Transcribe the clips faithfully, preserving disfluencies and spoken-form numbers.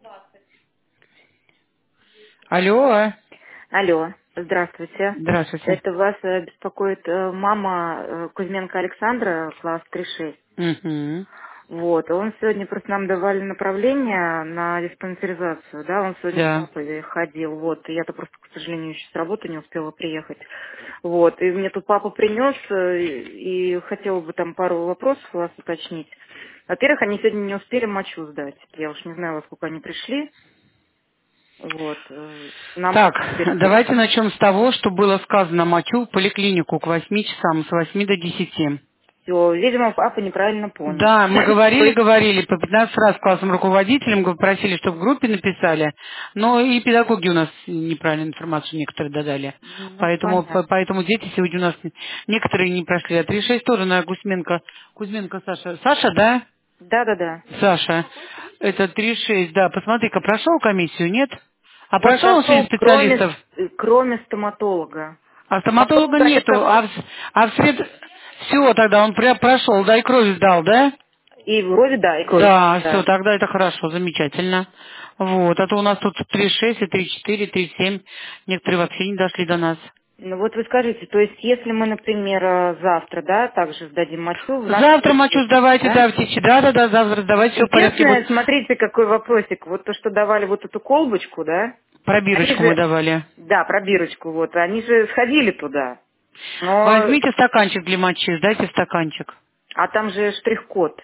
Алло. Алло, здравствуйте. Здравствуйте. Это вас э, беспокоит э, мама э, Кузьменко Александра, класс три шесть. Угу. Вот, он сегодня просто нам давали направление на диспансеризацию, да, он сегодня с Да. папой ходил, вот, и я-то просто, к сожалению, еще с работы не успела приехать. Вот, и мне тут папа принес, э, и хотела бы там пару вопросов у вас уточнить. Во-первых, они сегодня не успели мочу сдать. Я уж не знаю, во сколько они пришли. Вот, э, нам Так, просто интересует. давайте начнем с того, что было сказано мочу в поликлинику к восьми часам, с восьми до десяти. Все, видимо, папа неправильно понял. Да, мы То говорили, есть, говорили, по пятнадцать раз классным руководителям г- просили, чтобы в группе написали, но и педагоги у нас неправильную информацию некоторые додали. ну, Поэтому, по- понятно. поэтому дети сегодня у нас не- некоторые не прошли. А три шесть тоже на Кузьменко. Кузьменко Саша. Саша, да? Да-да-да. Саша. Это три шесть, да. Посмотри-ка, прошел комиссию, нет? А Вот прошел он среди прошел, кроме, специалистов? с- кроме стоматолога. А стоматолога Стоматолога они нету, а в, прошли. а в сред... Все, тогда он прям прошел, да, и кровь сдал, да? И вроде да, и кровь. Да, все, Да. тогда это хорошо, замечательно. Вот, а то у нас тут три шесть и три четыре, три семь, некоторые вообще не дошли до нас. Ну вот вы скажите, то есть если мы, например, э, завтра, да, также сдадим мочу, в нашем Завтра случае, мочу сдавайте, да? да, в течи, да-да-да, завтра сдавайте, все в порядке будет. Единственное, смотрите, какой вопросик. Вот то, что давали вот эту колбочку, да, они Пробирочку мы же, давали. да, пробирочку, вот, они же сходили туда. Но, Возьмите стаканчик для мочи, сдайте стаканчик. а там же штрих-код.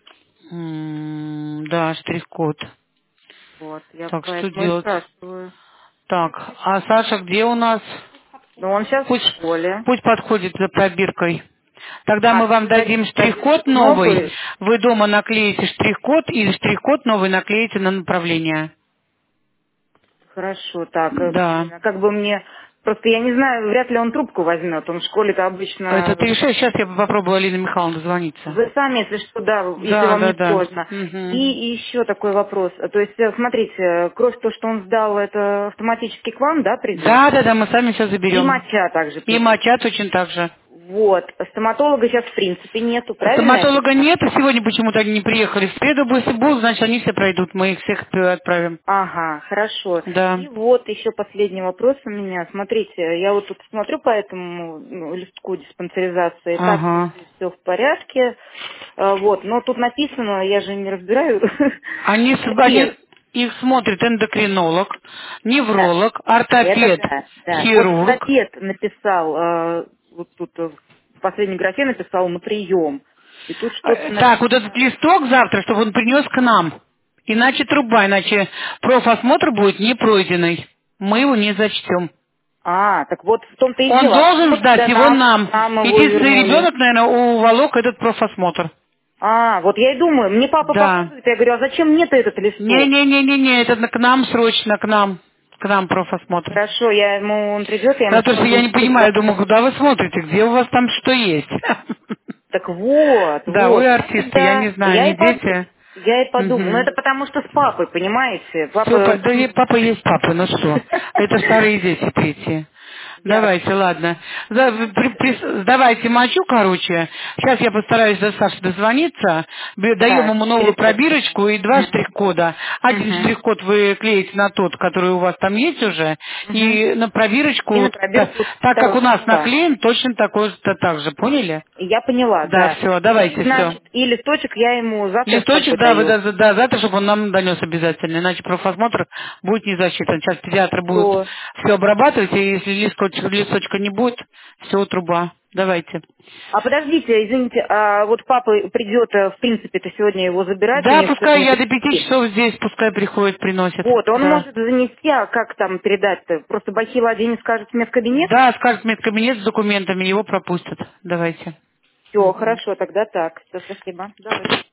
М, Да, штрих-код. Вот, я Так, что поэтому и делать? спрашиваю. Так, а Саша где у нас? Но он сейчас в Пусть, школе. пусть подходит за пробиркой. Тогда А, мы то вам вы дадите, дадим дадите штрих-код ему новый. новый? Вы дома наклеите штрих-код и штрих-код новый наклеите на направление. Хорошо, так, э, Да. блин, а как бы мне... Просто я не знаю, вряд ли он трубку возьмет. Он в школе-то Это обычно... три шесть. Сейчас я попробую Алина Михайловна дозвониться. Вы сами, если что, да, если Да, вам да, не да. сложно. И Мгм. еще такой вопрос. То есть, э, смотрите, э, кровь, то, что он сдал, это автоматически к вам, да, придет? Да, да, да, мы сами все И заберем. моча также И придет. моча точно так же. Вот. Стоматолога сейчас в принципе нету, правильно я Стоматолога понимаю? нет, и сегодня почему-то они не приехали. В среду, если будут, значит, они все пройдут. Мы их всех отправим. Ага, хорошо. Да. И вот еще последний вопрос у меня. Смотрите, я вот тут смотрю по этому ну, листку диспансеризации, так Ага. вроде все в порядке. Э, Вот, но тут написано, я же не разбираю, Они, с- они диабет. их смотрит эндокринолог, Да, невролог, это ортопед, да, да. Вот хирург. ортопед написал, э, вот тут э, в последней графе написал на прием. И тут что-то Э, Так, вот этот написано. листок завтра, чтобы он принес к нам. Иначе труба, иначе профосмотр будет не пройденный. Мы его не зачтем. А, так вот в том-то и Он дело. А должен почему сдать тогда его нам, нам. нам его Единственный вернули? ребенок, наверное, уволок этот профосмотр. А, вот я и думаю, мне папа Да. показывает, я говорю, а зачем мне-то этот листок? Не-не-не-не-не, это на- к нам срочно, к нам. К нам профосмотр. Хорошо, я ему, он придет, я ему Потому что сразу я не напишу. понимаю, думаю, куда вы смотрите, где у вас там что есть. Так вот, Да, вы вот, ну артисты, я не тогда знаю, я не и, под... дети. я и подумал, ну Угу. это потому что с папой, понимаете, Все, папа да и сам... папа есть папа, ну что. Это старые дети третьи. Давайте, Ясно. ладно. За- при- при- сдавайте мочу, короче. Сейчас я постараюсь до Саши дозвониться. Б- Даем Да, ему новую через почту. пробирочку и два Угу. штрих-кода. Один Угу. штрих-код вы клеите на тот, который у вас там есть уже. Угу. И на И на пробирочку, та- пробирку так как у второго нас листка. наклеен, точно такой же так же. Поняли? Я поняла, Да, да. все, И, давайте, все. значит, и листочек я ему завтра с Листочек, собой да, вы, даю. да, да, завтра, чтобы он нам донес обязательно, иначе профосмотр будет не засчитан. Сейчас педиатры будут Все. все обрабатывать, и если листочка, листочка не будет, все, труба. Давайте. А подождите, извините, а вот папа придет, э, в принципе-то сегодня его забирать, у Да, них пускай сегодня я до пяти записи. часов здесь, пускай приходит, приносит. Вот, он Да. может занести, а как там передать-то? Просто бахила один скажет в медкабинет? Да, скажет медкабинет с документами, его пропустят. Давайте. Все, Мгм. хорошо, тогда так. Все, спасибо. Давайте.